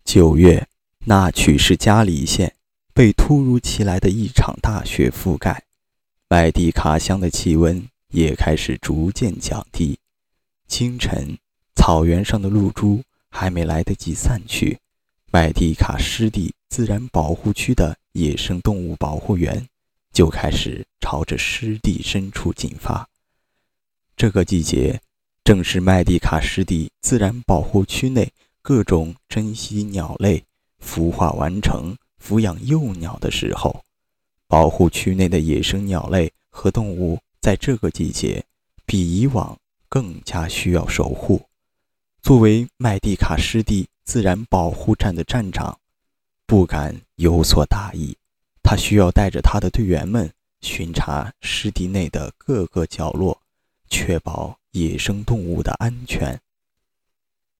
9月，那曲市加里县被突如其来的一场大雪覆盖，麦地卡乡的气温也开始逐渐降低。清晨，草原上的露珠还没来得及散去，麦地卡湿地自然保护区的野生动物保护员就开始朝着湿地深处进发。这个季节正是麦地卡湿地自然保护区内各种珍稀鸟类孵化完成、抚养幼鸟的时候。保护区内的野生鸟类和动物在这个季节比以往更加需要守护。作为麦地卡湿地自然保护站的站长，不敢有所大意，他需要带着他的队员们巡查湿地内的各个角落，确保野生动物的安全。